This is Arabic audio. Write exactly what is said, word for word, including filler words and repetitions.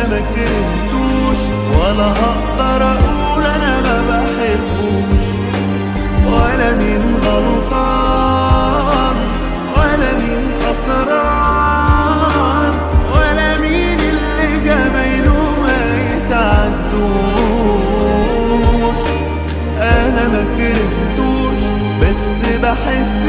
ما كرهتوش ولا هقدر اقول انا ما بحبوش، ولا مين غلطان ولا مين خسران، ولا مين اللي جمايله ما يتعدوش. انا ما كرهتوش بس بحس